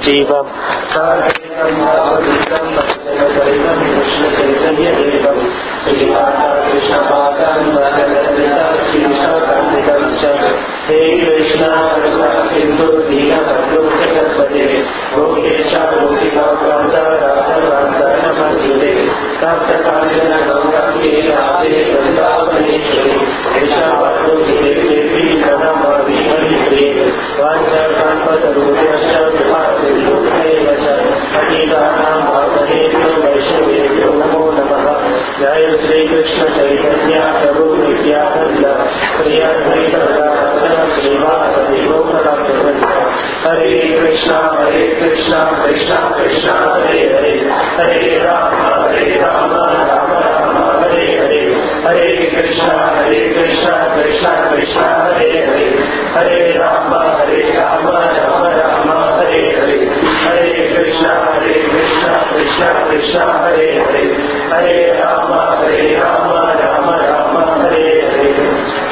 जीवम् हे कृष्ण सिंधु दीनबंधु जगत्पते गोपेश गोपिकान्त राघवान्त नमस्ते कांचन गौरंगे राधे वृंदावनेश्वरी वृषभानुसुते देवी प्रणमामि हरिप्रिये वाञ्छाकल्पतरुभ्यश्च कृपासिन्धुभ्येव च पतितानां पावनेभ्यो वैष्णवेभ्यो नमो नमः। जय श्री कृष्ण चैतन्य प्रभु नित्यानंद श्री अद्वैत गदाधर श्रीवासदि गौरभक्त। हरे कृष्णा कृष्णा कृष्णा हरे हरे, हरे राम राम राम हरे हरे, हरे कृष्णा कृष्णा कृष्णा हरे हरे, हरे राम राम राम हरे हरे, हरे कृष्णा कृष्णा कृष्णा हरे हरे, हरे राम राम राम हरे हरे।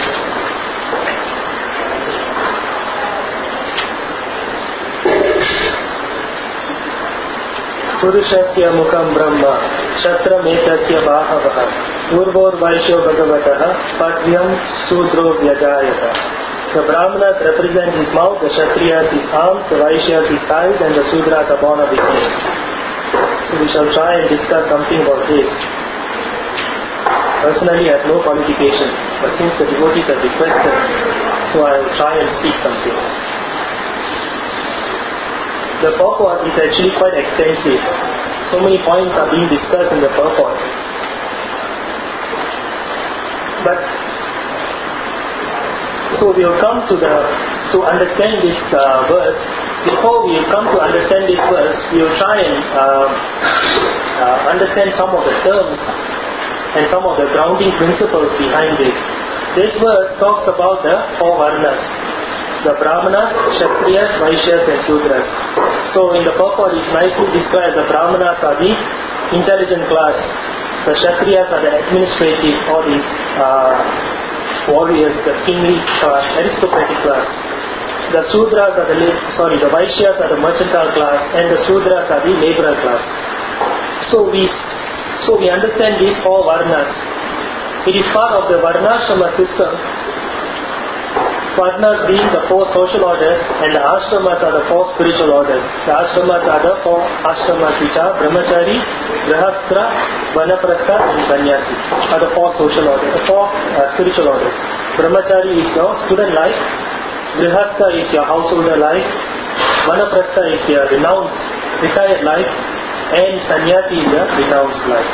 पुरुषस्य मुखं ब्रह्म क्षत्रमेतस्य बाहवः पूर्वोर्वैश्यो भगवतः पद्यं शूद्रो व्यजायत। The Brahmanas represent his mouth, the Kshatriyas his arms, the Vaishyas his thighs, and the Sudras are born of his knees. So we shall try and discuss something about this. Personally, I have no qualification, but since the devotees have requested, so I will try and speak something. The purport is actually quite extensive. So many points are being discussed in the purport. But so we will come to understand this verse. Before we come to understand this verse, we will try and understand some of the terms and some of the grounding principles behind it. This verse talks about the four varnas: the Brahmanas, Kshatriyas, Vaishyas and Sudras. So in the purport is nicely described. The Brahmanas are the intelligent class, the Kshatriyas are the administrative or the warriors, the kingly class, aristocratic class. The Sudras are the Vaishyas are the mercantile class, and the Sudras are the laborer class. So we understand these four varnas. It is part of the Varnashrama system. Varnas being the four social orders, and the ashramas are the four spiritual orders. The ashramas are the four ashramas which are Brahmachari, Grihastra, Vanaprastha and Sannyasi are the four social orders, the four spiritual orders. Brahmachari is your student life, Grihastha is your householder life, Vanaprastha is your renounced, retired life, and Sannyasi is your renounced life.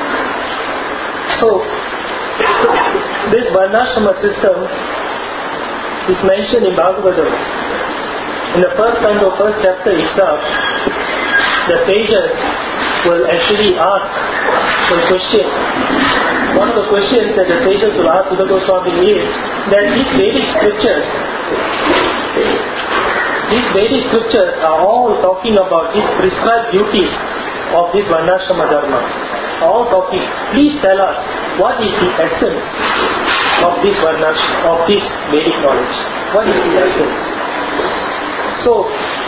So, this Varnashrama system is mentioned in Bhagavatam. In the first canto, first chapter itself, the sages will actually ask a question. One of the questions that the sages will ask Sutta Goswami is that these Vedic scriptures are all talking about these prescribed duties of this Varnashrama Dharma. All talking. Please tell us what is the essence of this Vedic knowledge. What is the essence? So,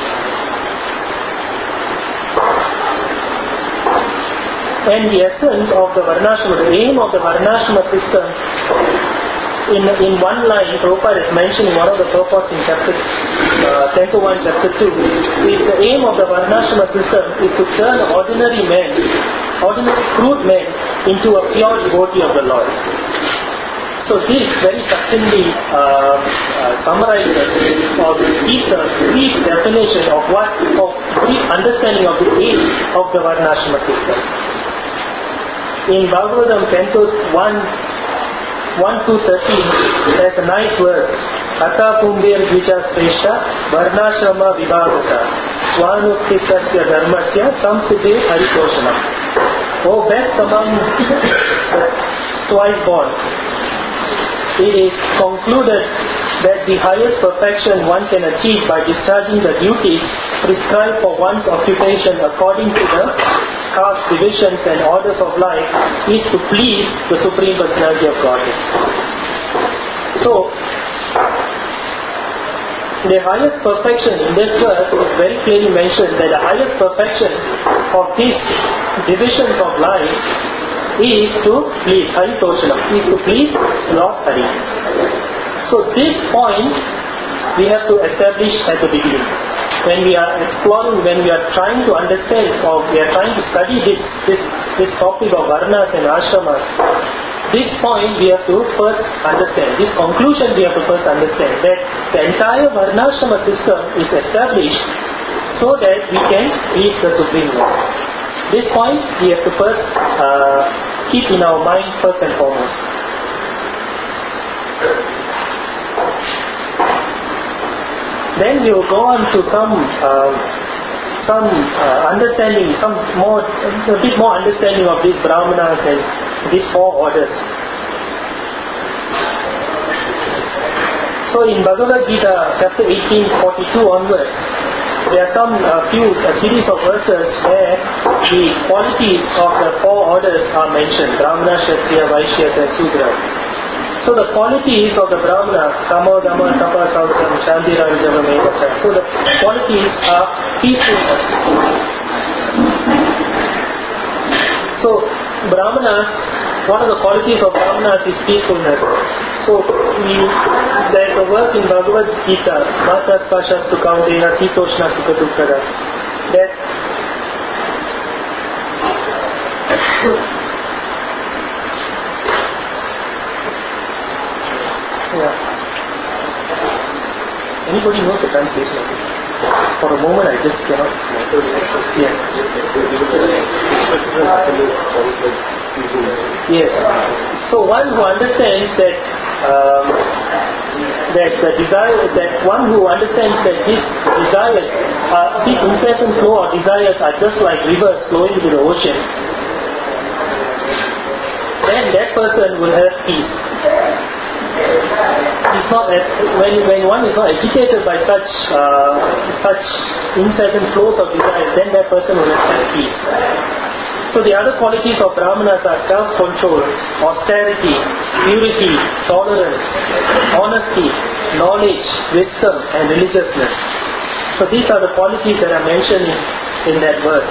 and the essence of the Varnashrama, the aim of the Varnashrama system, in one line, Prabhupada is mentioning one of the purports in chapter 10 to 1, chapter 2, is the aim of the Varnashrama system is to turn ordinary crude men into a pure devotee of the Lord. So this very succinctly summarizes or gives a brief definition of brief understanding of the aim of the Varnashrama system. In Bhagavatam Canto 1 to 13, there's a nice verse. Ata Kumbir Dvija Sreshta Varnashrama Vibhavasa Swanustisasya Dharmasya Samsiddhi Haritoshana. Oh, best among the twice born, it is concluded that the highest perfection one can achieve by discharging the duties prescribed for one's occupation according to the caste divisions and orders of life is to please the Supreme Personality of Godhead. So, the highest perfection in this verse is very clearly mentioned that the highest perfection of these divisions of life is to please Hari Toshanam, is to please Lord Hari. So this point we have to establish at the beginning. When we are exploring, when we are trying to understand or we are trying to study this topic of Varnas and Ashramas, this point we have to first understand. This conclusion we have to first understand that the entire Varnashrama system is established so that we can please the Supreme Lord. This point we have to first keep in our mind first and foremost. Then we will go on to some understanding, a bit more understanding of these Brahmanas and these four orders. So in Bhagavad Gita, chapter 18, 42 onwards, there are a series of verses where the qualities of the four orders are mentioned: Brahmana, Kshatriya, Vaishyas and Sudras. So the qualities of the Brahmana, Samo, Dhamma, Tapa, Saucham, Shanti, Rajava, Mevacha. So the qualities are peacefulness. So Brahmanas, one of the qualities of Brahmanas is peacefulness. So there is a verse in Bhagavad Gita, Matas Pashas tu Kaunteya Sitoshna Sukha Dukkara, that anybody knows the translation of it? For a moment I just cannot. Yes. Yes. So one who understands that the desire, that one who understands that these desires, this incessant flow of desires are just like rivers flowing into the ocean, then that person will have peace. It's not when one is not agitated by such incessant flows of desire, then that person will have peace. So the other qualities of Brahmanas are self-control, austerity, purity, tolerance, honesty, knowledge, wisdom and religiousness. So these are the qualities that are mentioned in that verse.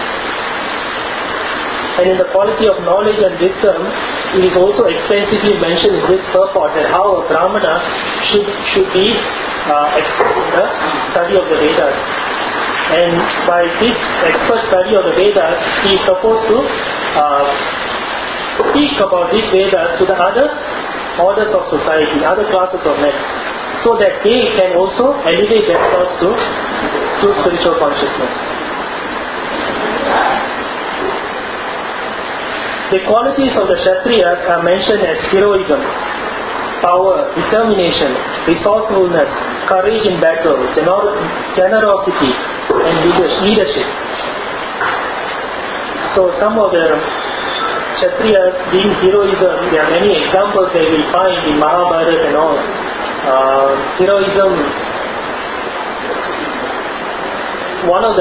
And in the quality of knowledge and wisdom, it is also extensively mentioned in this purport that how a Brahmana should be expert in the study of the Vedas. And by this expert study of the Vedas, he is supposed to speak about these Vedas to the other orders of society, other classes of men, so that they can also elevate themselves to spiritual consciousness. The qualities of the Kshatriyas are mentioned as heroism, power, determination, resourcefulness, courage in battle, generosity and leadership. So some of the Kshatriyas being heroism, there are many examples that we find in Mahabharata and all. Heroism, one of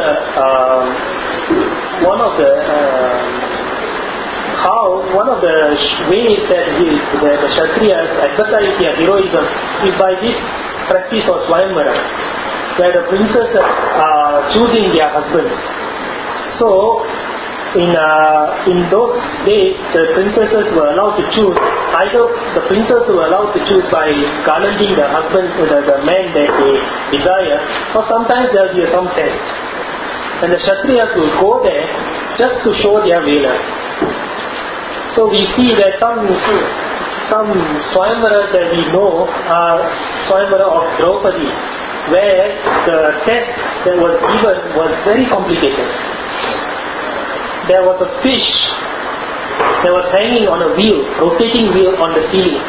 the ways that the Kshatriyas advertise their heroism is by this practice of Swayamvara, where the princesses are choosing their husbands. So in those days, the princesses were allowed to choose. Either the princesses were allowed to choose by garlanding the husband, the man that they desire, or sometimes there will be some test. And the Kshatriyas will go there just to show their valor. So we see that some Swayamvaras that we know are Swayamvara of Draupadi, where the test that was given was very complicated. There was a fish that was hanging on a wheel, rotating wheel on the ceiling.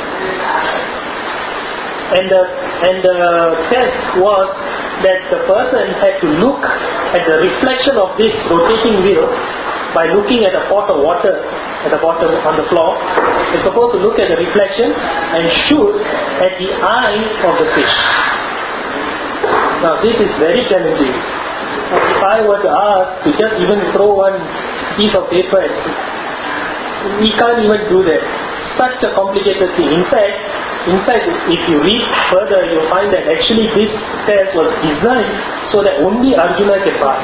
And the test was that the person had to look at the reflection of this rotating wheel by looking at a pot of water at the bottom on the floor. You're supposed to look at the reflection and shoot at the eye of the fish. Now this is very challenging. If I were to ask to just even throw one piece of paper, we can't even do that. Such a complicated thing. In fact, inside, if you read further, you find that actually this test was designed so that only Arjuna can pass.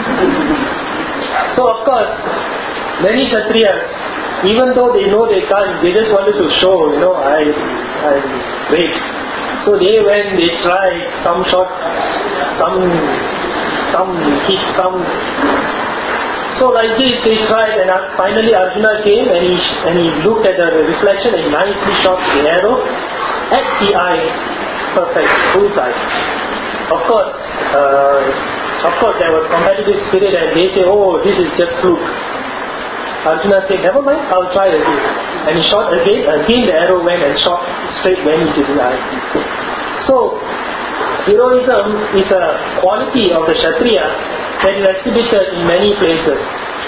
So of course, many Kshatriyas, even though they know they can't, they just wanted to show, I'm great. So they went, they tried some shot, some hit, some. So like this, they tried, and finally Arjuna came and he looked at the reflection and nicely shot the arrow at the eye, perfect, bullseye. Of course, there was competitive spirit, and they say, "Oh, this is just fluke." Arjuna said, "Never mind, I'll try again." And he shot again. Again, the arrow went and shot straight went into the eye. So, heroism is a quality of the Kshatriya that is exhibited in many places.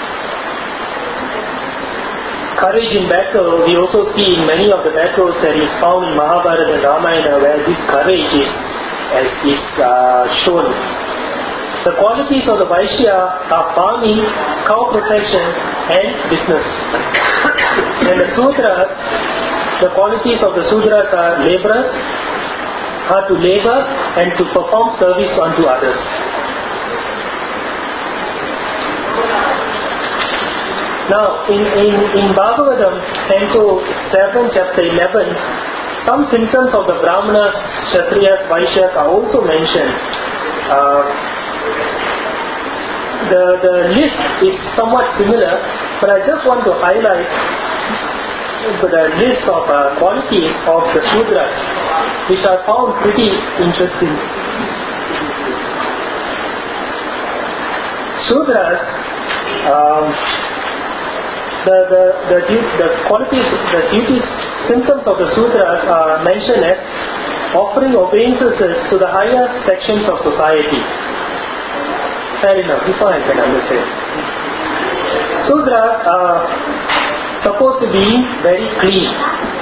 Courage in battle, we also see in many of the battles that is found in Mahabharata and Ramayana, where this courage is shown. The qualities of the Vaishya are farming, cow protection, and business. And the Sudras, the qualities of the Sudras are laborers, are to labor and to perform service unto others. Now, in Bhagavatam, Canto 7, chapter 11, some symptoms of the Brahmanas, Kshatriyas, Vaishyas are also mentioned. The list is somewhat similar, but I just want to highlight the list of qualities of the Sudras, which I found pretty interesting. Sudras, the qualities, the duties, symptoms of the Sudras are mentioned as offering obeisances to the higher sections of society. Fair enough, this one I can understand. Sudras are supposed to be very clean.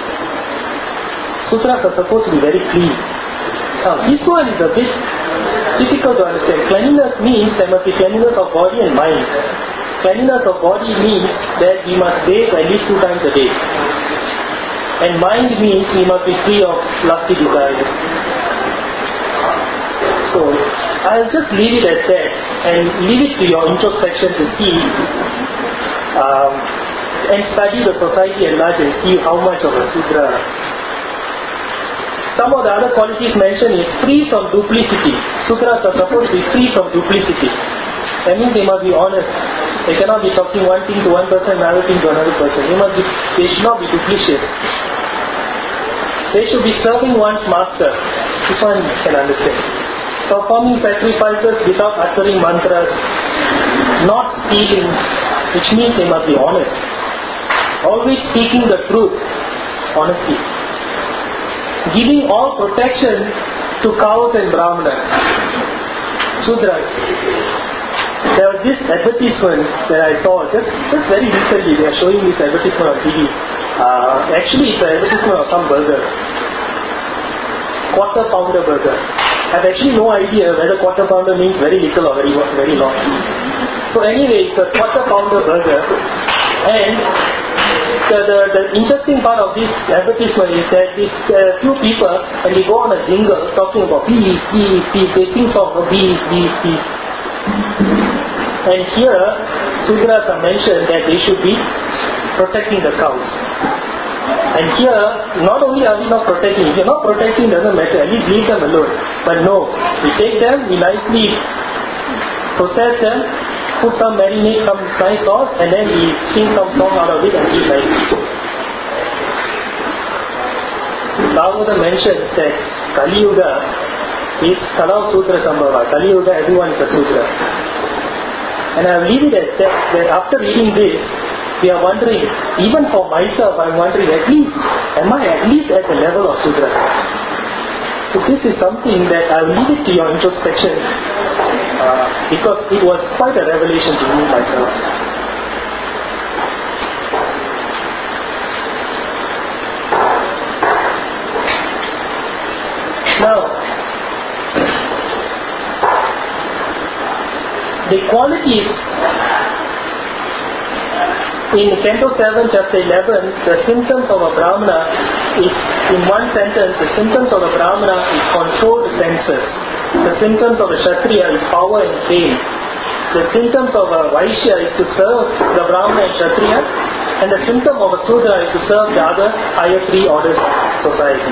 Sudras are supposed to be very clean. Now, this one is a bit difficult to understand. Cleanliness means there must be cleanliness of body and mind. Cleanliness of body means that we must bathe at least 2 times a day. And mind means we must be free of lusty desires. So, I'll just leave it at that and leave it to your introspection to see and study the society at large and see how much of a Sudra. Some of the other qualities mentioned is free from duplicity. Sudras are supposed to be free from duplicity. That means they must be honest. They cannot be talking one thing to one person, another thing to another person. They should not be duplicitous. They should be serving one's master. This one you can understand. Performing sacrifices without uttering mantras. Not stealing, which means they must be honest. Always speaking the truth, honestly. Giving all protection to cows and brahmanas. Sudras. There was this advertisement that I saw just very recently. They are showing this advertisement on TV. Actually, it's an advertisement of some burger. Quarter pounder burger. I have actually no idea whether quarter pounder means very little or very long. So anyway, it's a quarter pounder burger. And the interesting part of this advertisement is that there are few people and they go on a jingle talking about beef, beef, beef. They sing songs of beef, beef, beef. And here, Sudras are mentioned that they should be protecting the cows. And here, not only are we not protecting, if you're not protecting, doesn't matter, at least leave them alone. But no, we take them, we nicely process them, put some marinade, some nice sauce, and then we sing some song out of it and eat nicely. Bhagavata mentions that Kali Yuga is Kalau Sudra Sambhava. Kali Yuga, everyone is a Sudra. And I will leave it at that after reading this, we are wondering, even for myself, I am wondering, am I at least at the level of Sudra? So this is something that I will leave it to your introspection because it was quite a revelation to me myself. Now, the qualities in Canto 7, chapter 11, the symptoms of a Brahmana is in one sentence, the symptoms of the Brahmana is controlled senses. The symptoms of the Kshatriya is power and fame. The symptoms of a Vaishya is to serve the Brahmana and Kshatriya, and the symptom of a Sudra is to serve the other higher three orders of society.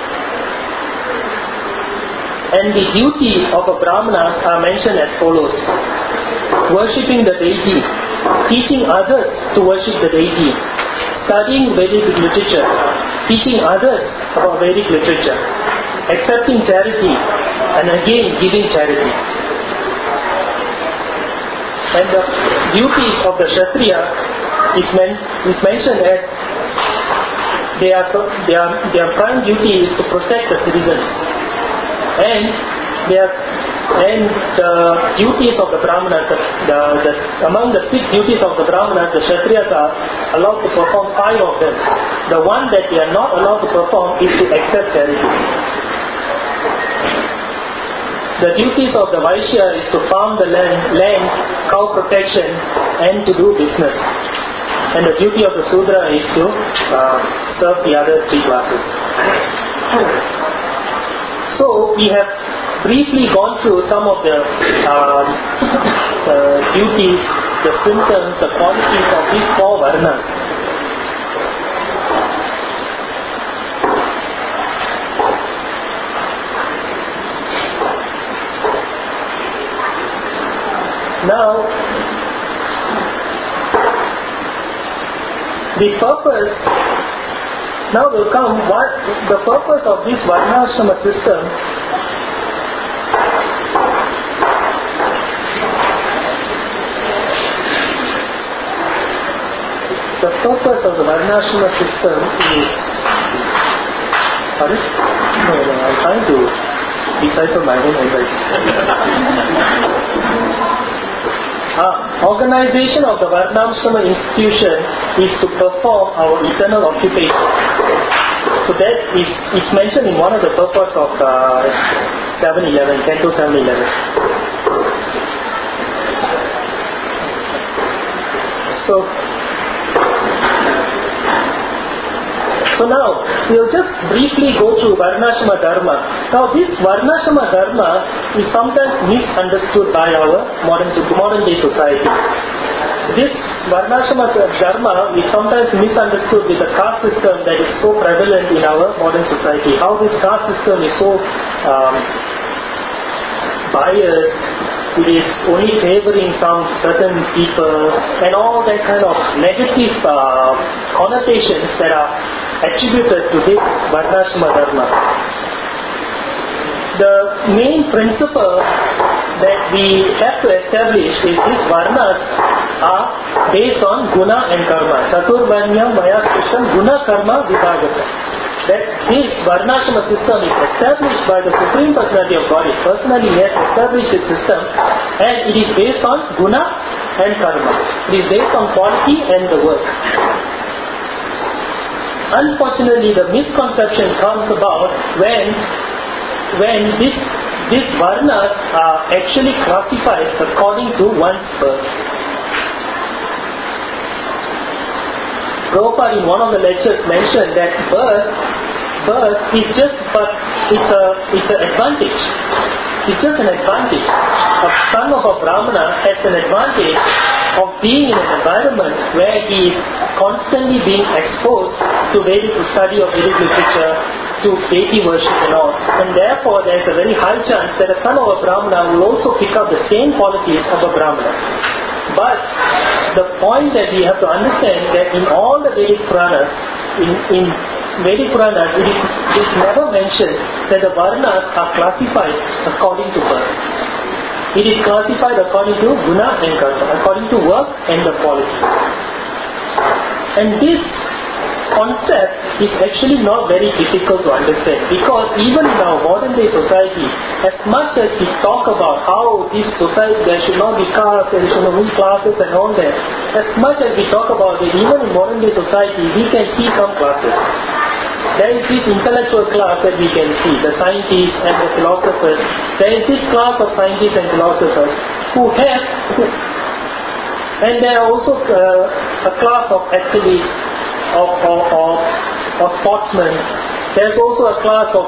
And the duty of a Brahmana are mentioned as follows: worshipping the deity, teaching others to worship the deity, studying Vedic literature, teaching others about Vedic literature, accepting charity, and again giving charity. And the duties of the Kshatriya is mentioned as their prime duty is to protect the citizens, and the duties of the Brahmanas, among the 6 duties of the Brahmanas, the Kshatriyas are allowed to perform 5 of them. The one that they are not allowed to perform is to accept charity. The duties of the Vaishya is to farm the land, cow protection, and to do business. And the duty of the Sudra is to serve the other 3 classes. So we have briefly gone through some of the duties, the symptoms, the qualities of these 4 varnas. Now, the purpose, now will come what the purpose of this Varnashrama system. The purpose of the Varnashrama system is, sorry? No, I'm trying to decipher my own handwriting. Organization of the Varnashrama institution is to perform our eternal occupation. So that is, it's mentioned in one of the purports of 711, Canto 711. So now, we'll just briefly go through Varnashrama Dharma. Now this Varnashrama Dharma is sometimes misunderstood by our modern day society. This Varnashrama Dharma is sometimes misunderstood with the caste system that is so prevalent in our modern society. How this caste system is so biased, it is only favoring some certain people, and all that kind of negative connotations that are attributed to this Varnashrama Dharma. The main principle that we have to establish is these Varnas are based on Guna and Karma. Chaturvanyam Maya Krisham Guna Karma Vibhagasa. That this Varnashrama system is established by the Supreme Personality of God. Personally, He has established this system, and it is based on Guna and Karma. It is based on quality and the work. Unfortunately, the misconception comes about when these varnas are actually classified according to one's birth. Prabhupada in one of the lectures mentioned that birth is just, but it's an advantage. It's just an advantage. A son of a Brahmana has an advantage of being in an environment where he is constantly being exposed to Vedic study of Vedic literature, to deity worship and all. And therefore there is a very high chance that a son of a Brahmana will also pick up the same qualities of a Brahmana. But the point that we have to understand that in all the Vedic Puranas, in Vedic Puranas, it is never mentioned that the Varnas are classified according to birth. It is classified according to Guna and Karma, according to work and the quality. And this concept is actually not very difficult to understand, because even in our modern day society, as much as we talk about how this society, there should not be castes, there should not be classes and all that, as much as we talk about it, even in modern day society, we can see some classes. There is this intellectual class that we can see, the scientists and the philosophers. There is this class of scientists and philosophers and there are also a class of athletes or sportsmen There's also a class of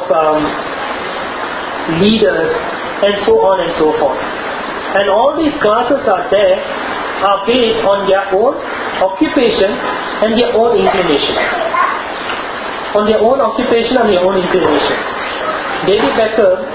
leaders, and so on and so forth. And all these classes are based on their own occupation and their own inclination. On their own occupation and their own inclination. David Beckham,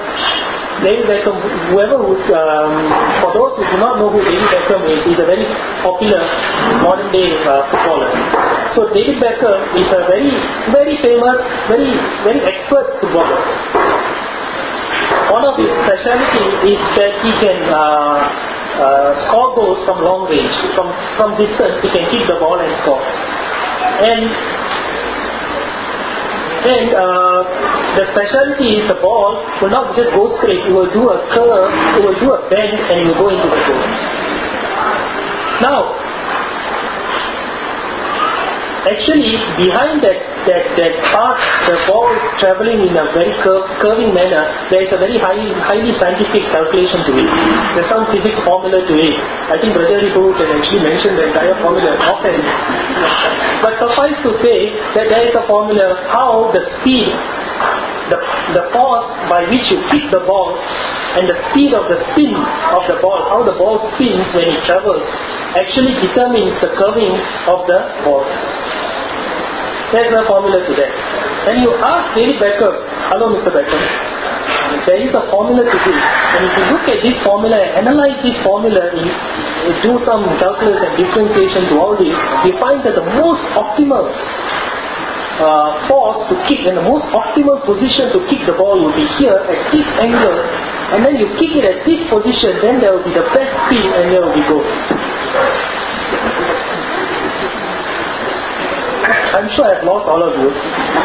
whoever would, for those who do not know who David Beckham is, he's a very popular modern day footballer. So David Beckham is a very, very famous, very, very expert footballer. One of his specialties is that he can score goals from long range. From distance, he can kick the ball and score. And the specialty is the ball will not just go straight, it will do a curve, it will do a bend, and it will go into the goal. Now, actually, behind that path, the ball travelling in a very curving manner, there is a very highly scientific calculation to it. There's some physics formula to it. I think Brother Ripu can actually mention the entire formula often. But suffice to say that there is a formula how the speed, the force by which you kick the ball, and the speed of the spin of the ball, how the ball spins when it travels, actually determines the curving of the ball. There's a formula to that. And you ask David Beckham, hello Mr. Beckham, there is a formula to this. And if you look at this formula and analyze this formula, you do some calculus and differentiation to all this, you find that the most optimal force to kick and the most optimal position to kick the ball will be here at this angle, and then you kick it at this position, then there will be the best spin and there will be goal. I'm sure I've lost all of you.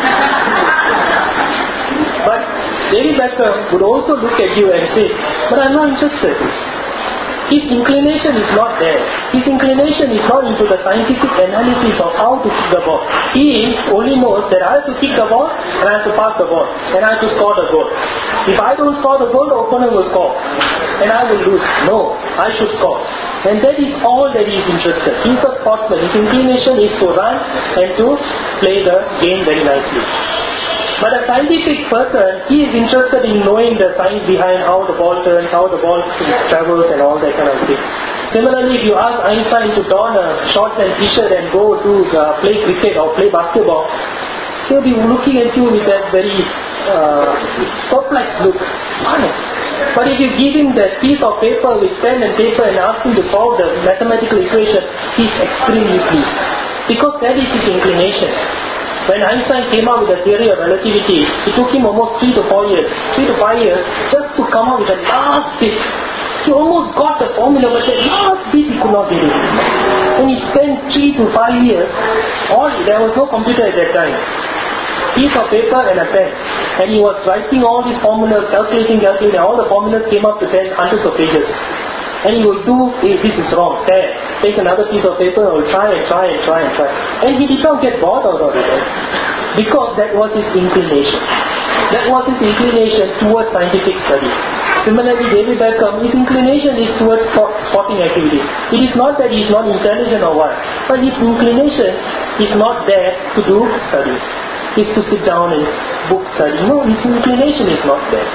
But David Beckham would also look at you and say, but I'm not interested. His inclination is not there. His inclination is not into the scientific analysis of how to kick the ball. He only knows that I have to kick the ball and I have to pass the ball and I have to score the goal. If I don't score the goal, the opponent will score and I will lose. No, I should score. And that is all that he is interested. He is a sportsman. His inclination is to run and to play the game very nicely. But a scientific person, he is interested in knowing the science behind how the ball turns, how the ball travels and all that kind of thing. Similarly, if you ask Einstein to don a shorts and t-shirt and go to play cricket or play basketball, he'll be looking at you with that very perplexed look. Why? But if you give him that piece of paper with pen and paper and ask him to solve the mathematical equation, he's extremely pleased. Because that is his inclination. When Einstein came up with the theory of relativity, it took him almost 3 to 5 years just to come up with the last bit. He almost got the formula, but the last bit he could not get it. And he spent 3 to 5 years, there was no computer at that time. Piece of paper and a pen. And he was writing all these formulas, calculating, all the formulas came up to hundreds of pages. And he would do, this is wrong, take another piece of paper and try. And he did not get bored out of it. Because that was his inclination. That was his inclination towards scientific study. Similarly, David Beckham, his inclination is towards sporting activity. It is not that he is not intelligent or what, but his inclination is not there to do study. Is to sit down and book study. No, his inclination is not there.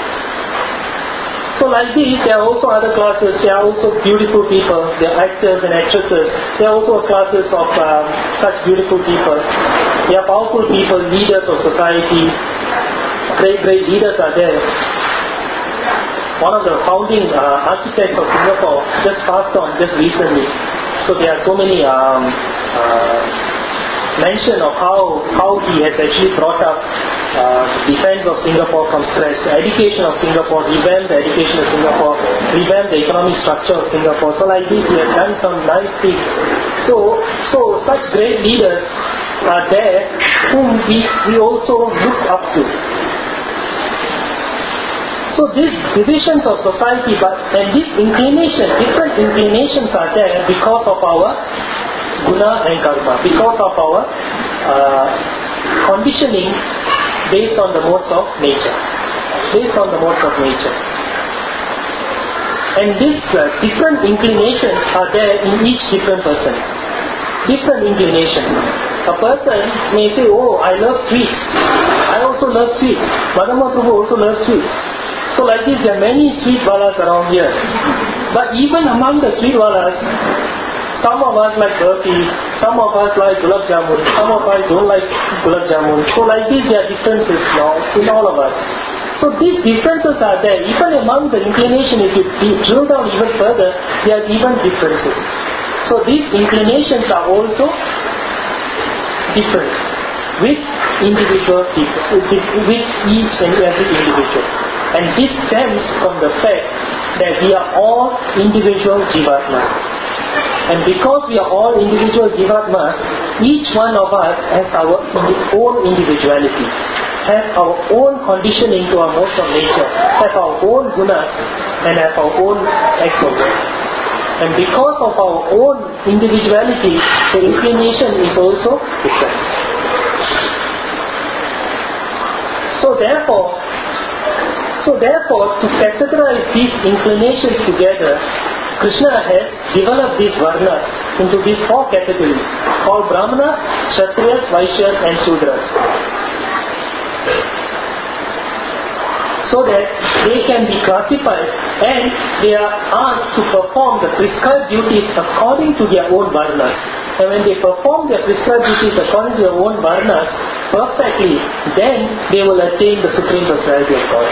So like this, there are also other classes. There are also beautiful people. There are actors and actresses. There are also classes of such beautiful people. There are powerful people, leaders of society. Great leaders are there. One of the founding architects of Singapore just passed on just recently. So there are so many mention of how he has actually brought up defense of Singapore from scratch, the education of Singapore, revamped the education of Singapore, revamped the economic structure of Singapore. So like this, he has done some nice things. So such great leaders are there whom we also look up to. So these divisions of society and this inclination, different inclinations are there because of our guna and karma, because of our conditioning based on the modes of nature. And these different inclinations are there in each different person. Different inclinations. a person may say, oh, I love sweets. I also love sweets. Madama Prabhu also loves sweets. So like this, there are many sweet walas around here. But even among the sweet walas, some of us like burfi, some of us like gulab jamun, some of us don't like gulab jamun. So like this, there are differences now in all of us. So these differences are there. Even among the inclination, if you drill down even further, there are even differences. So these inclinations are also different with individual people, with each and every individual. And this stems from the fact that we are all individual jivatmas. And because we are all individual jivatmas, each one of us has our own individuality, has our own conditioning to our modes of nature, has our own gunas, and has our own acts of work. And because of our own individuality, the inclination is also different. So therefore, to categorize these inclinations together, Krishna has developed these varnas into these four categories called Brahmanas, Kshatriyas, Vaishyas and Shudras, so that they can be classified and they are asked to perform the prescribed duties according to their own varnas. And when they perform their prescribed duties according to their own varnas perfectly, then they will attain the Supreme Personality of God.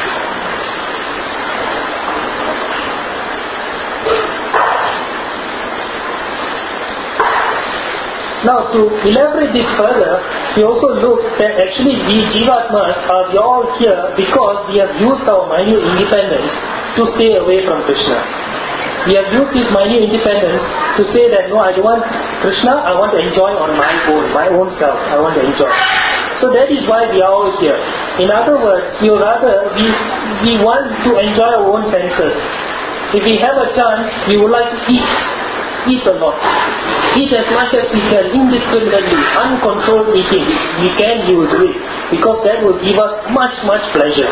Now, to elaborate this further, we also look that actually we Jivatmas are all here because we have used our minute independence to stay away from Krishna. We have used this minute independence to say that no, I don't want Krishna, I want to enjoy on my own self, I want to enjoy. So that is why we are all here. In other words, we want to enjoy our own senses. If we have a chance, we would like to eat a lot. Eat as much as we can, indiscriminately, uncontrolled eating. We will do it. Because that will give us much, much pleasure.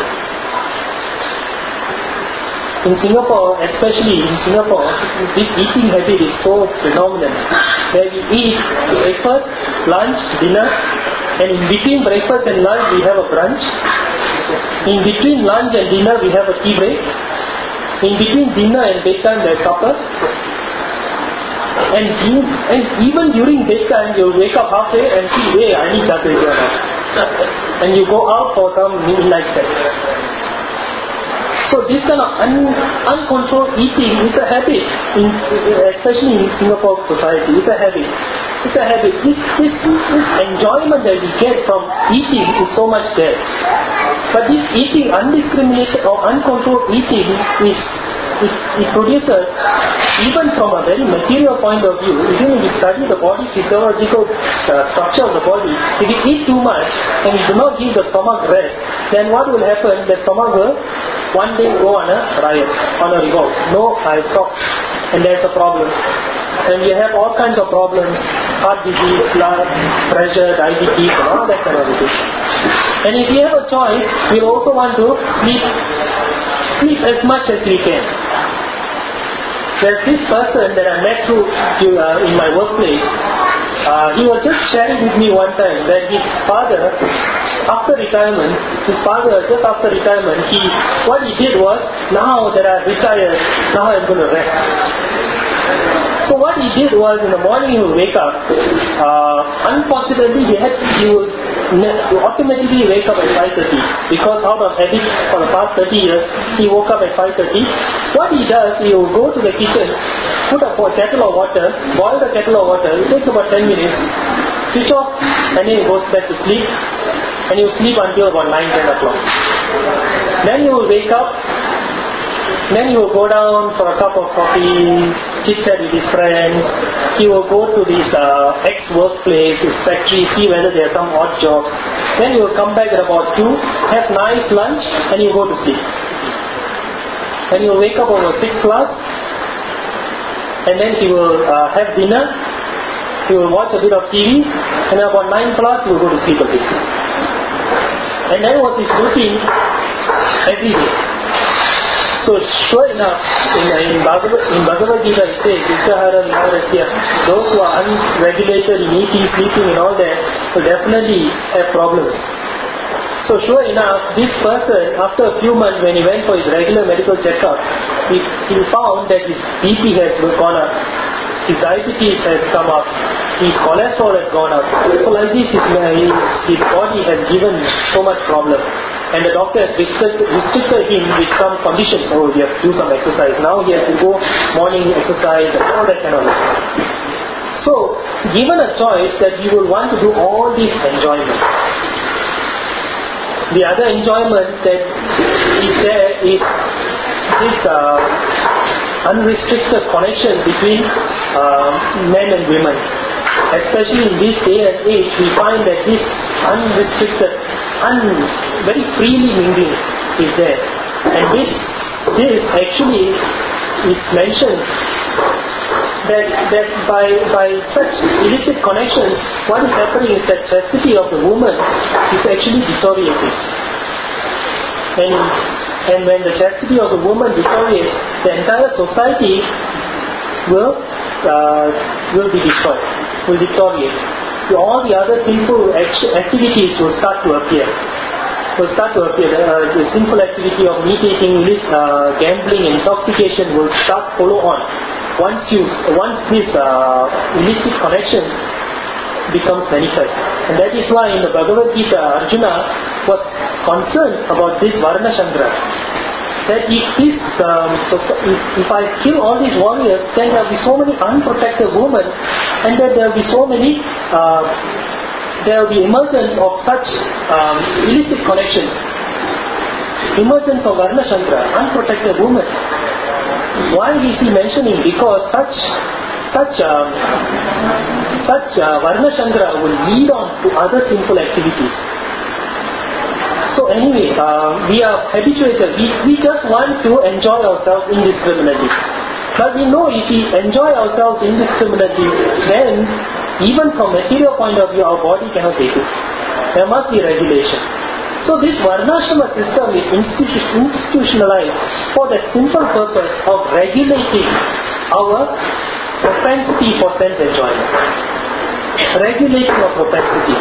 In Singapore, especially in Singapore, this eating habit is so phenomenal. Where we eat breakfast, lunch, dinner, and in between breakfast and lunch we have a brunch. In between lunch and dinner we have a tea break. In between dinner and bedtime there is supper. And even during daytime, you wake up halfway and see, hey, I need chakra now. And you go out for some midnight snack. So this kind of uncontrolled eating is a habit, especially in Singapore society. It's a habit. It's a habit. This enjoyment that we get from eating is so much there. But this eating, undiscriminated or uncontrolled eating, it produces, even from a very material point of view, even if we study the body physiological structure of the body, if we eat too much and we do not give the stomach rest, then what will happen? The stomach will one day go on a riot, on a revolt. No, I stop. And there's a problem. And we have all kinds of problems, heart disease, blood pressure, diabetes, and all that kind of thing. And if we have a choice, we also want to sleep as much as we can. There's this person that I met in my workplace. He was just sharing with me one time that his father, after retirement, what he did was, now that I've retired, now I'm going to rest. So what he did was, in the morning he would wake up. Unfortunately, he would automatically wake up at 5:30 because out of habit for the past 30 years, he woke up at 5:30. What he does, he will go to the kitchen, put a kettle of water, boil the kettle of water. It takes about 10 minutes. Switch off, and then he goes back to sleep. And he will sleep until about 9-10 o'clock. Then he will wake up. Then he will go down for a cup of coffee, chit-chat with his friends. He will go to his ex-workplace, his factory, see whether there are some odd jobs. Then he will come back at about 2, have nice lunch, and he will go to sleep. And he will wake up over 6 plus, and then he will have dinner. He will watch a bit of TV, and about 9 plus, he will go to sleep again. And that was his routine every day. So sure enough, in Bhagavad Gita it says, Vigrahara Viharasya, those who are unregulated in eating, sleeping and all that will definitely have problems. So sure enough, this person, after a few months when he went for his regular medical checkup, he found that his BP has gone up, his diabetes has come up, his cholesterol has gone up. So like this, his body has given so much problem. And the doctor has restricted him with some conditions. Oh, he has to do some exercise. Now he has to go morning exercise and all that kind of thing. So, given a choice that you will want to do all these enjoyments. The other enjoyment that is there is this unrestricted connection between men and women. Especially in this day and age, we find that this unrestricted, very freely mingling is there. And this actually is mentioned that by such illicit connections, what is happening is that chastity of the woman is actually deteriorating. And when the chastity of the woman deteriorates, the entire society will be destroyed, will deteriorate. All the other sinful activities will start to appear. The sinful activity of meat eating, gambling, intoxication will start follow on. Once these illicit connections becomes manifest. And that is why in the Bhagavad Gita, Arjuna was concerned about this Varna Chandra. That if I kill all these warriors, then there will be so many unprotected women, and that there will be so many, there will be emergence of such illicit connections. Emergence of Varna Chandra, unprotected women. Why is he mentioning? Because such Varna Chandra will lead on to other sinful activities. So anyway, we are habituated. We just want to enjoy ourselves indiscriminately. But we know if we enjoy ourselves indiscriminately, then even from material point of view, our body cannot take it. There must be regulation. So this Varnashrama system is institutionalized for the simple purpose of regulating our propensity for sense enjoyment. Regulating our propensity.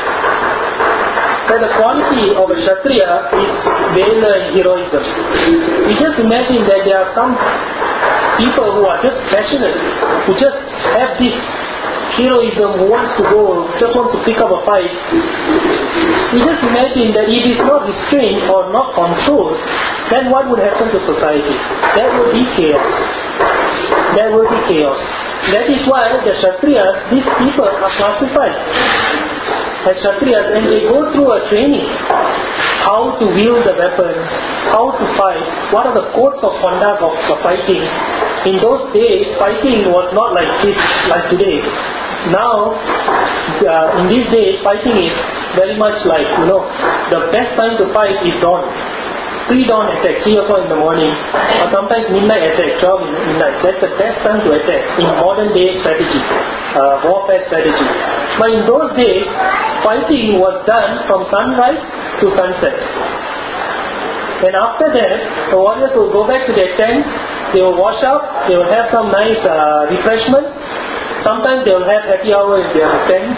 So the quality of a Kshatriya is valor and heroism. You just imagine that there are some people who are just passionate, who just have this heroism, who just wants to pick up a fight. You just imagine that if it is not restrained or not controlled, then what would happen to society? There will be chaos. There will be chaos. That is why the Kshatriyas, these people are classified as Kshatriyas, and they go through a training. How to wield the weapon, how to fight, what are the codes of conduct of fighting. In those days, fighting was not like this, like today. Now, in these days, fighting is very much like, the best time to fight is dawn. Pre-dawn attack, 3 o'clock in the morning, or sometimes midnight attack, 12 in the midnight. That's the best time to attack in modern day strategy, warfare strategy. But in those days, fighting was done from sunrise to sunset. And after that, the warriors will go back to their tents, they will wash up, they will have some nice refreshments. Sometimes they will have happy hour in their tents.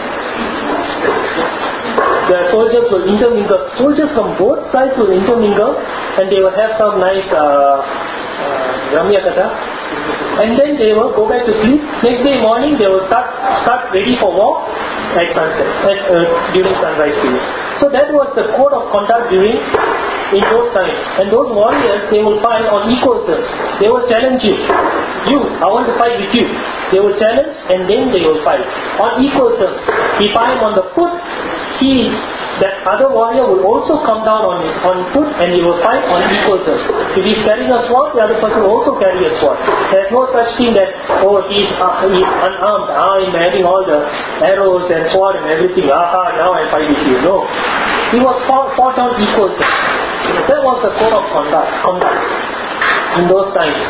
The soldiers will intermingle. Soldiers from both sides will intermingle, and they will have some nice Ramya Katha. And then they will go back to sleep. Next day morning they will start ready for war at sunset, during sunrise period. So that was the code of conduct in those times. And those warriors, they will fight on equal terms. They will challenge you. I want to fight with you. They will challenge and then they will fight on equal terms. If I am on the foot, that other warrior will also come down on foot and he will fight on equal terms. If he is carrying a sword, the other person will also carry a sword. There is no such thing that, he is unarmed, I am having all the arrows and sword and everything, now I fight with you. No. He was fought on equal terms. That was the code of conduct in those times.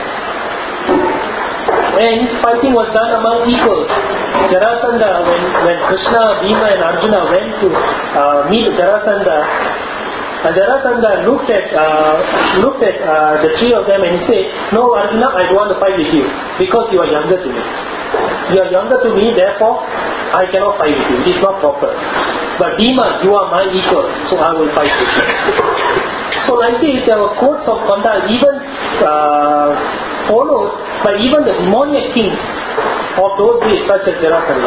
And fighting was done among equals. Jarasandha, when Krishna, Bhima and Arjuna went to meet Jarasandha, Jarasandha looked at the three of them and he said, "No, Arjuna, I don't want to fight with you because you are younger to me. You are younger to me, therefore I cannot fight with you. It is not proper. But Bhima, you are my equal, so I will fight with you." So like this, there were codes of conduct even followed by even the demoniac kings of those days, such as Jarasandha.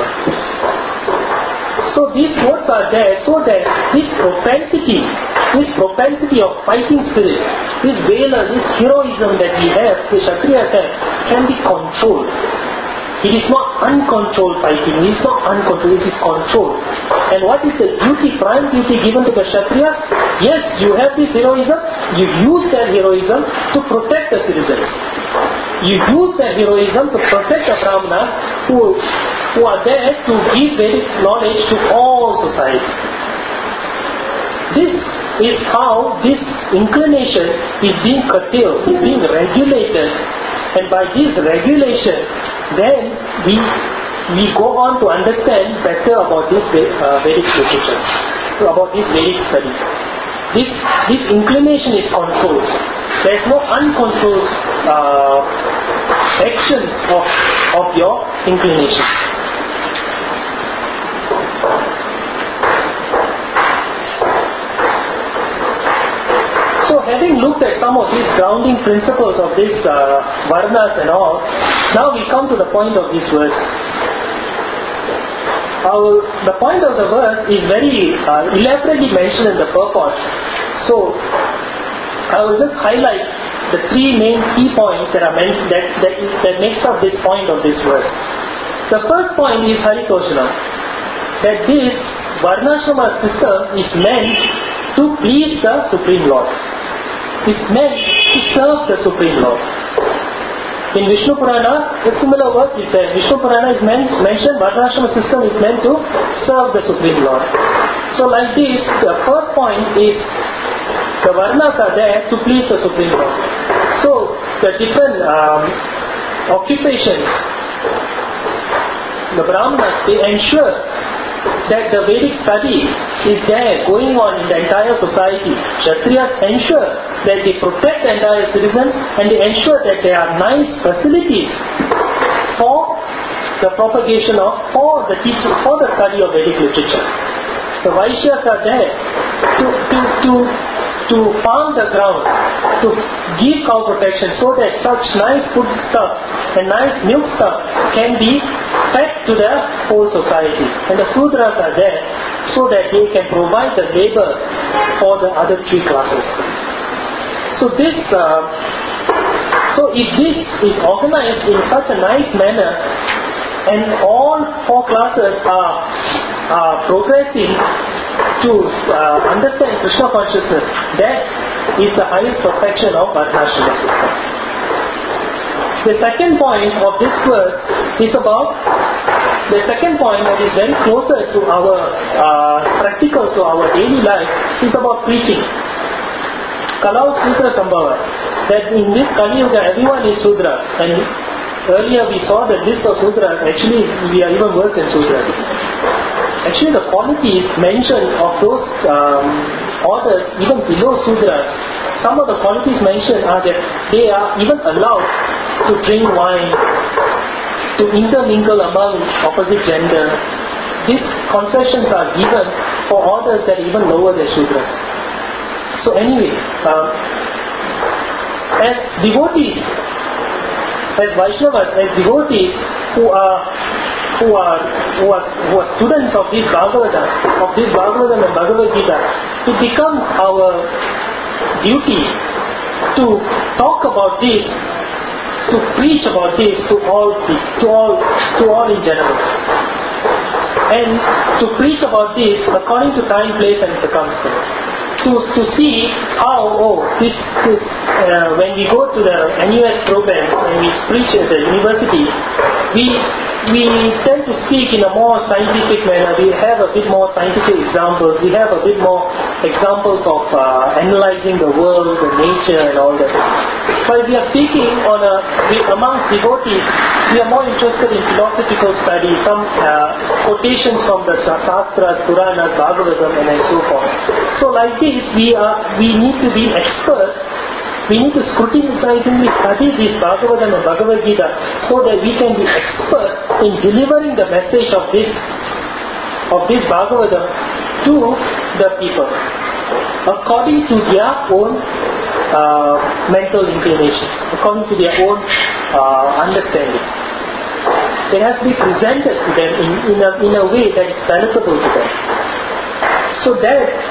So these codes are there so that this propensity of fighting spirit, this valor, this heroism that we have, the Kshatriyas have, can be controlled. It is not uncontrolled fighting, it is not uncontrolled, it is controlled. And what is the duty, prime duty given to the Kshatriyas? Yes, you have this heroism, you use that heroism to protect the citizens. You use that heroism to protect the Brahmanas who are there to give Vedic knowledge to all society. This is how this inclination is being curtailed, is being regulated. And by this regulation, then we go on to understand better about this Vedic literature, about this Vedic study. This inclination is controlled. There is no uncontrolled actions of your inclination. So having looked at some of these grounding principles of this varnas and all, now we come to the point of this verse. The point of the verse is very elaborately mentioned in the purport. So I will just highlight the three main key points that makes up this point of this verse. The first point is Haritoshana, that this Varnashrama system is meant to please the Supreme Lord. It's meant to serve the Supreme Lord. In Vishnu Purana, a similar verse is there. Vishnu Purana is mentioned, Varnashrama system is meant to serve the Supreme Lord. So like this, the first point is the Varnas are there to please the Supreme Lord. So the different occupations, the Brahmanas, they ensure that the Vedic study is there going on in the entire society. Kshatriyas ensure that they protect the entire citizens and they ensure that there are nice facilities for the propagation for the study of Vedic literature. The Vaishyas are there to farm the ground, to give cow protection so that such nice food stuff and nice milk stuff can be fed to the whole society. And the Sudras are there so that they can provide the labor for the other three classes. So if this is organized in such a nice manner and all four classes are progressing to understand Krishna consciousness, that is the highest perfection of Varnashrama system. The second point of this verse is about the second point that is very closer to our practical to our daily life is about preaching. Kalau Sudra Sambhava, that in this Kali Yuga everyone is Sudra, and earlier we saw the list of Sudras. Actually we are even worse than Sudras. Actually the qualities mentioned of those orders even below Sudras, some of the qualities mentioned are that they are even allowed to drink wine, to intermingle among opposite gender. These concessions are given for orders that are even lower than Sudras. So anyway, as devotees, as Vaishnavas, as devotees who are students of these Bhagavatas, of this Bhagavatam and Bhagavad Gita, it becomes our duty to talk about this, to preach about this to all in general, and to preach about this according to time, place, and circumstance. To see how when we go to the NUS program, when we preach at the university, we tend to speak in a more scientific manner. We have a bit more scientific examples. We have a bit more examples of analyzing the world, the nature and all that. But we are speaking amongst devotees, we are more interested in philosophical studies, some quotations from the Shastras, Puranas, Bhagavatam and so forth. So like this, we need to be experts. We need to scrutinizingly study this Bhagavatam and Bhagavad Gita so that we can be expert in delivering the message of this Bhagavatam to the people according to their own mental inclinations, according to their own understanding. It has to be presented to them in a way that is palatable to them. So that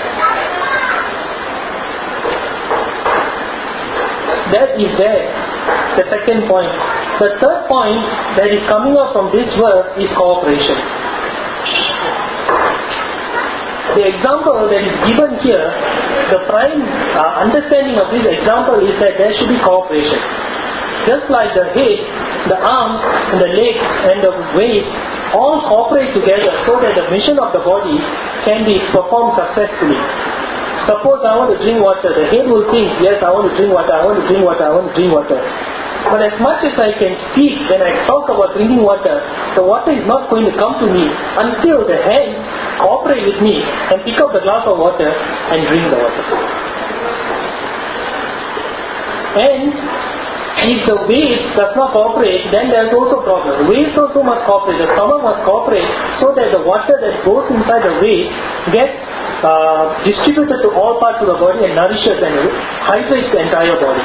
is there, the second point. The third point that is coming out from this verse is cooperation. The example that is given here, the prime understanding of this example is that there should be cooperation. Just like the head, the arms, and the legs, and the waist all cooperate together so that the mission of the body can be performed successfully. Suppose I want to drink water, the head will think, yes, I want to drink water, I want to drink water, I want to drink water. But as much as I can speak when I talk about drinking water, the water is not going to come to me until the hands cooperate with me and pick up the glass of water and drink the water. And if the waist does not cooperate, then there is also a problem. The waist also must cooperate, the stomach must cooperate so that the water that goes inside the waist gets distributed to all parts of the body and nourishes and hydrates the entire body.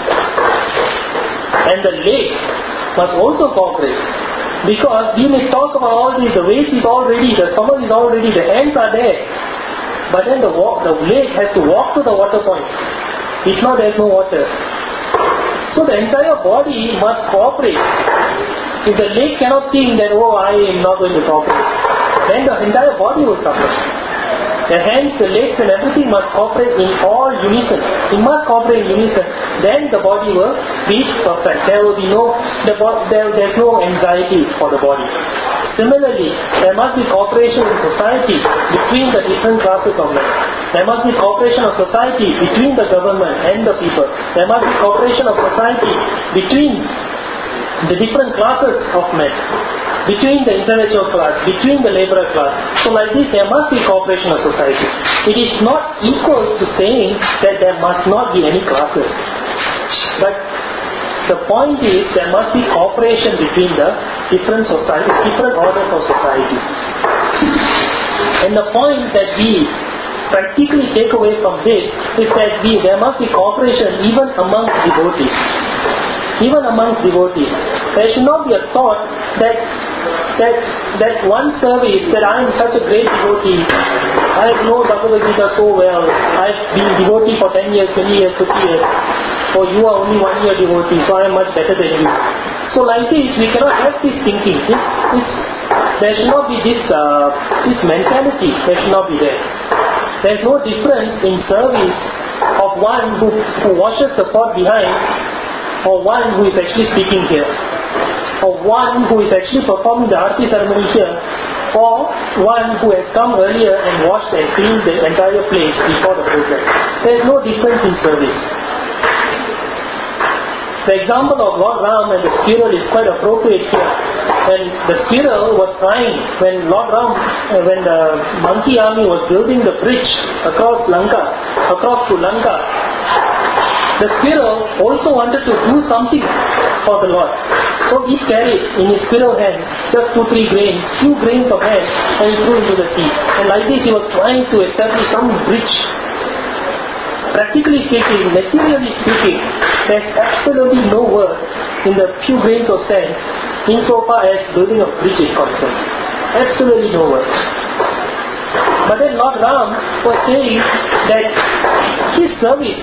And the leg must also cooperate, because we may talk about all this, the waist is all ready, the stomach is all ready, the hands are there, but then the leg has to walk to the water point. If not, there is no water. So the entire body must cooperate. If the leg cannot think that, I am not going to cooperate, then the entire body will suffer. The hands, the legs and everything must cooperate in all unison. It must cooperate in unison. Then the body will be perfect. There will be there's no anxiety for the body. Similarly, there must be cooperation in society between the different classes of men. There must be cooperation of society between the government and the people. There must be cooperation of society between the different classes of men, between the intellectual class, between the laborer class. So like this, there must be cooperation of society. It is not equal to saying that there must not be any classes. But the point is, there must be cooperation between the different orders of society. And the point that we practically take away from this is that there must be cooperation even amongst devotees. Even amongst devotees, there should not be a thought that one service, that I am such a great devotee, I know Bhagavad Gita so well, I have been devotee for 10 years, 20 years, 50 years, or you are only 1 year devotee, so I am much better than you. So like this, we cannot have this thinking. There should not be this mentality. There should not be there. There is no difference in service of one who washes the pot behind, or one who is actually speaking here, or one who is actually performing the Aarti ceremony here, or one who has come earlier and washed and cleaned the entire place before the program. There is no difference in service. The example of Lord Ram and the squirrel is quite appropriate here. When the squirrel was crying, when the monkey army was building the bridge across to Lanka, the squirrel also wanted to do something for the Lord. So he carried in his squirrel hands just 2-3 grains, few grains of hand, and he threw into the sea. And like this he was trying to establish some bridge. Practically speaking, materially speaking, there is absolutely no worth in the few grains of sand insofar as building a bridge is concerned. Absolutely no worth. But then Lord Ram was saying that his service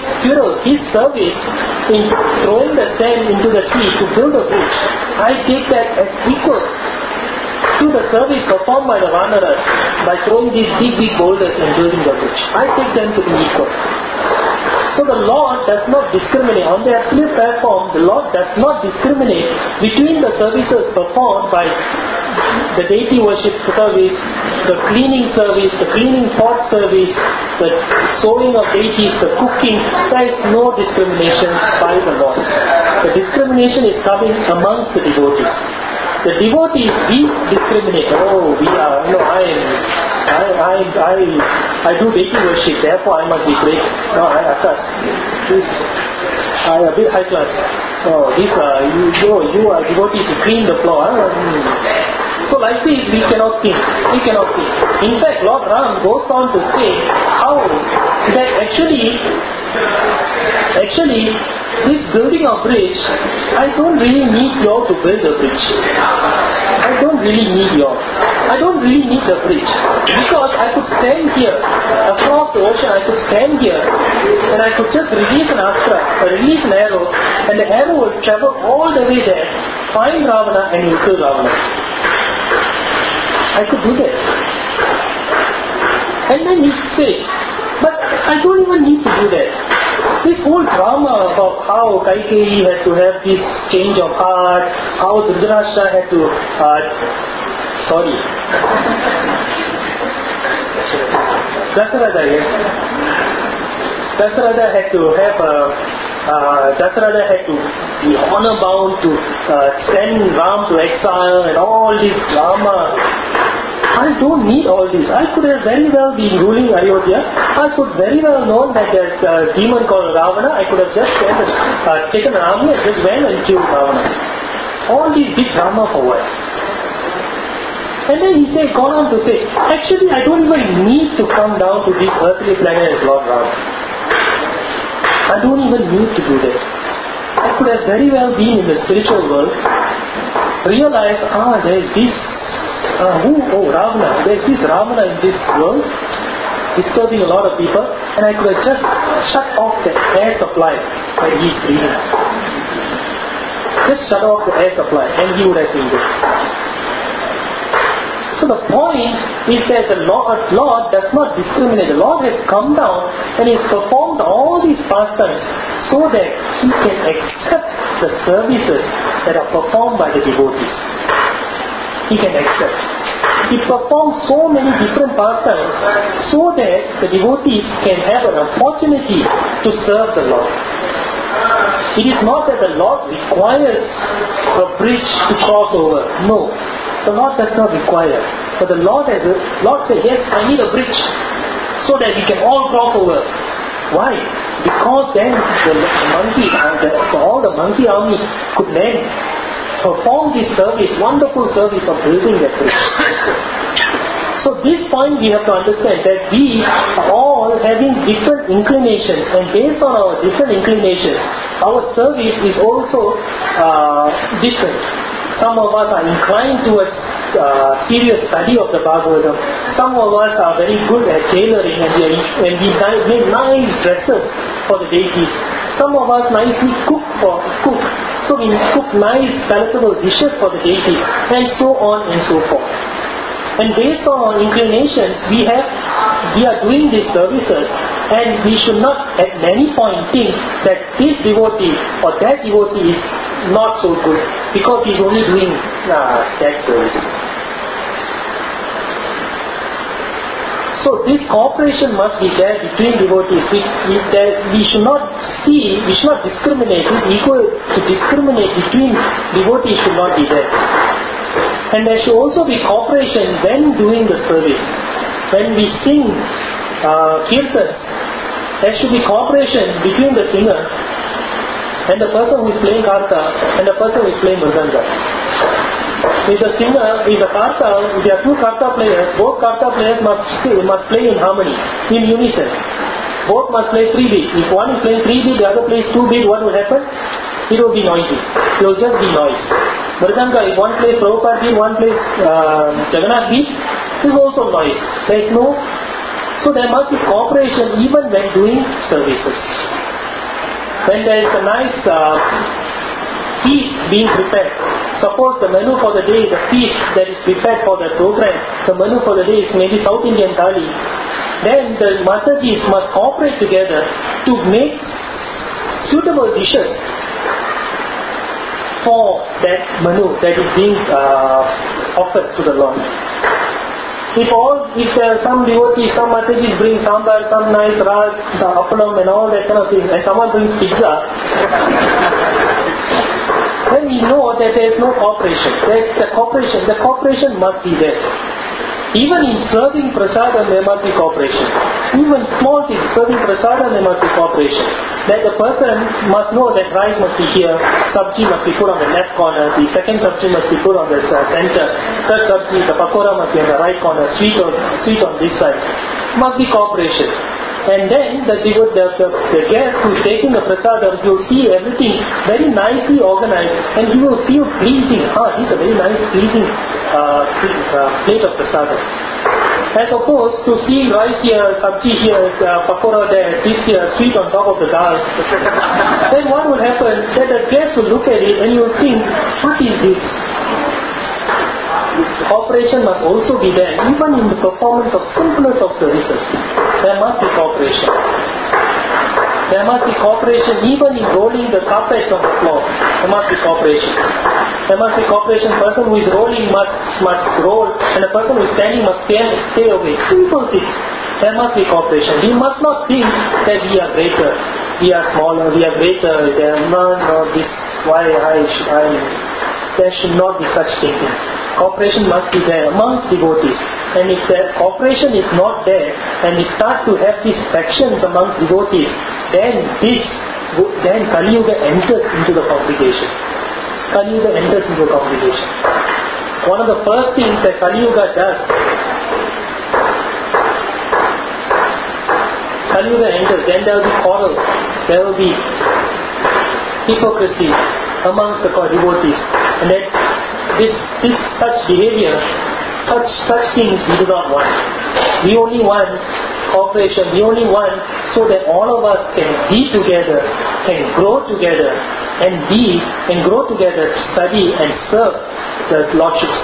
in throwing the sand into the sea to build a bridge, I take that as equal to the service performed by the Vanaras by throwing these big boulders and building the bridge. I take them to be equal. So the Lord does not discriminate. On the absolute platform, the Lord does not discriminate between the services performed by the deity worship service, the cleaning service, the cleaning pot service, the sewing of deities, the cooking, there is no discrimination by the Lord. The discrimination is coming amongst the devotees. The devotees, we discriminate. Oh, we are, I do deity worship, therefore I must be great. No, I am a bit high class. Oh, you are devotees who clean the floor. So like this, we cannot think. In fact, Lord Ram goes on to say how that actually, this building of bridge, I don't really need you all to build the bridge. I don't really need you all. I don't really need the bridge. Because I could stand here, across the ocean, I could stand here, and I could just release an astra, release an arrow, and the arrow will travel all the way there, find Ravana, and he will kill Ravana. I could do that. And then he said, but I don't even need to do that. This whole drama about how Kaikeyi had to have this change of heart, how Dhritarashtra had to, Dasharatha, yes. Dasharatha had to have Dasharatha had to be honor bound to send Ram to exile and all this drama. I don't need all this. I could have very well been ruling Ayodhya. I could very well know that there's a demon called Ravana. I could have just taken an army and just went and killed Ravana. All these big drama for what? And then he gone on to say, actually I don't even need to come down to this earthly planet as Lord Ram. I don't even need to do that. I could have very well been in the spiritual world, realize, there's this Ravana. There's this Ravana in this world, disturbing a lot of people, and I could have just shut off the air supply when he's breathing. Just shut off the air supply, and he would have been good. So the point is that the Lord does not discriminate. The Lord has come down and has performed all these pastimes so that He can accept the services that are performed by the devotees. He can accept. He performs so many different pastimes so that the devotees can have an opportunity to serve the Lord. It is not that the Lord requires a bridge to cross over. No. The Lord does not require. But the Lord said, yes, I need a bridge so that we can all cross over. Why? Because then all the monkey army could then perform this service, wonderful service of building that bridge. So this point we have to understand that we are all having different inclinations, and based on our different inclinations, our service is also different. Some of us are inclined towards serious study of the Bhagavatam. Some of us are very good at tailoring and we make nice dresses for the deities. Some of us nicely cook. So we cook nice palatable dishes for the deities, and so on and so forth. And based on our inclinations, we are doing these services, and we should not at any point think that this devotee or that devotee is not so good because he's only doing that service. So this cooperation must be there between devotees. We should not discriminate. This equal to discriminate between devotees should not be there. And there should also be cooperation when doing the service. When we sing kirtans, there should be cooperation between the singer and the person who is playing karta and the person who is playing mridanga. If the singer, if there are two karta players, both karta players must play in harmony, in unison. Both must play 3 beats. If one is playing 3 beats, the other plays 2 beats, what will happen? It will be noisy. It will just be noise. Mridanga, if one plays Prabhupada beat, one plays Jagannath beat, this is also noise. So there must be cooperation even when doing services. When there is a nice feast being prepared, suppose the menu for the day, the feast that is prepared for the program, the menu for the day is maybe South Indian thali, then the Matajis must cooperate together to make suitable dishes for that menu that is being offered to the Lord. If some devotees, some Matajis bring sambar, some nice ras, appalam and all that kind of thing, and someone brings pizza, then we know that there is no cooperation. The cooperation must be there. Even in serving prasadam, there must be cooperation. Even small things, serving prasadam, there must be cooperation. That the person must know that rice must be here, sabji must be put on the left corner, the second sabji must be put on the center, third sabji, the pakora must be on the right corner, sweet on this side. Must be cooperation. And then the guest who is taking the prasadam, he will see everything very nicely organized, and he will feel pleasing. This is a very nice, pleasing plate of prasadam. As opposed to seeing rice here, sabji here, pakora there, this here, sweet on top of the dal. Then what will happen? That the guest will look at it and he will think, what is this? Cooperation must also be there, even in the performance of simplest of services. There must be cooperation. There must be cooperation even in rolling the carpets on the floor. There must be cooperation. There must be cooperation. The person who is rolling must roll, and the person who is standing must stay away. Simple things. There must be cooperation. We must not think that we are greater, we are smaller, we are greater. There are none of this. Why should I? There should not be such thinking. Cooperation must be there amongst devotees. And if that cooperation is not there, and we start to have these factions amongst devotees, then Kali Yuga enters into the congregation. Kali Yuga enters into the congregation. One of the first things that Kali Yuga does, Kali Yuga enters, then there will be quarrel, there will be hypocrisy amongst the devotees, and that such behavior, such things we do not want. We only want cooperation. We only want so that all of us can be together, can grow together, and grow together to study and serve the Lordships.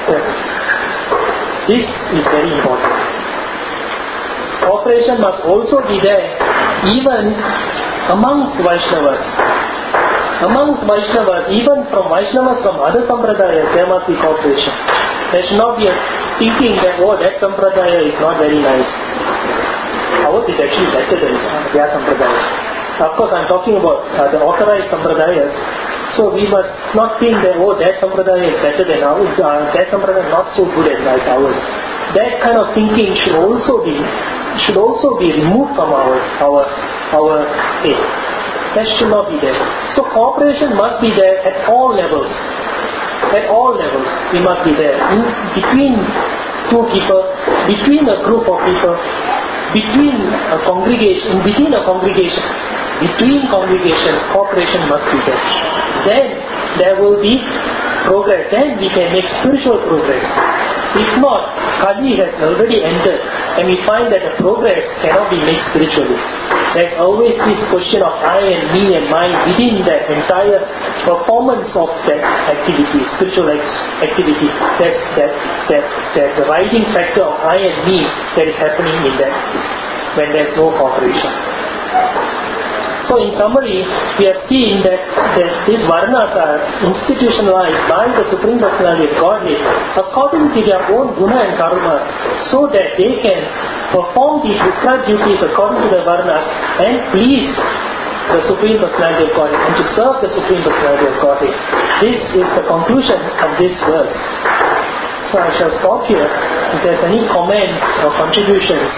This is very important. Cooperation must also be there even amongst Vaishnavas. Amongst Vaishnavas, even from Vaishnavas from other Sampradayas, there must be cooperation. There should not be a thinking that, that Sampradaya is not very nice. Ours is actually better than their Sampradaya. Of course, I am talking about the authorized Sampradayas. So we must not think that, that Sampradaya is better than ours, that Sampradaya is not so good as ours. That kind of thinking should also be removed from our faith. That should not be there. So cooperation must be there at all levels. At all levels, we must be there. Between two people, between a group of people, between congregations, cooperation must be there. Then there will be progress. Then we can make spiritual progress. If not, Kali has already entered, and we find that the progress cannot be made spiritually. There's always this question of I and me and mine within that entire performance of that activity, spiritual activity. That the riding factor of I and me that is happening in that when there's no cooperation. So in summary, we have seen that these varnas are institutionalized by the Supreme Personality of Godhead according to their own guna and karmas, so that they can perform the prescribed duties according to the varnas and please the Supreme Personality of Godhead and to serve the Supreme Personality of Godhead. This is the conclusion of this verse. So I shall stop here. If there's any comments or contributions.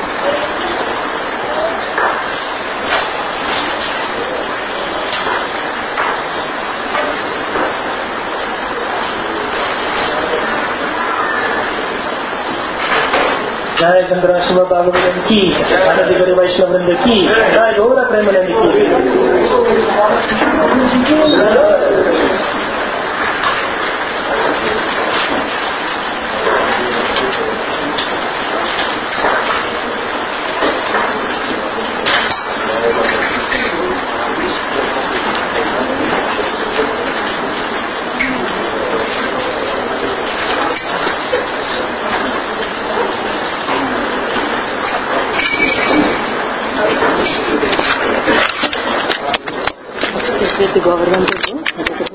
Jai Gandhara Shiva Bhagavatam ki, Anadivari Vaishnava Vrinda ki, Jai Gaura Premanandi ki. The government